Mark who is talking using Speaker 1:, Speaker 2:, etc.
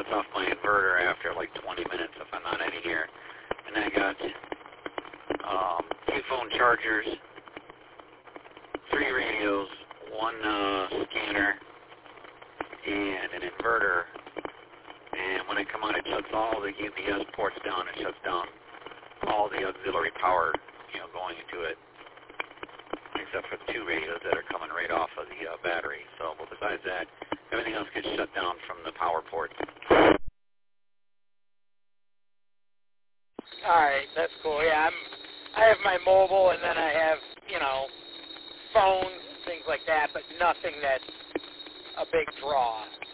Speaker 1: shuts off my inverter after like 20 minutes if I'm not in here. And I got 2 phone chargers, 3 radios, 1 scanner, and an inverter. And when I come on, it shuts all the UPS ports down. It shuts down all the auxiliary power, going into it, except for the 2 radios that are coming right off of the battery. So, but besides that, everything else gets shut down from the power port.
Speaker 2: All right, that's cool. Yeah, I have my mobile, and then I have, phones, things like that, but nothing that's a big draw.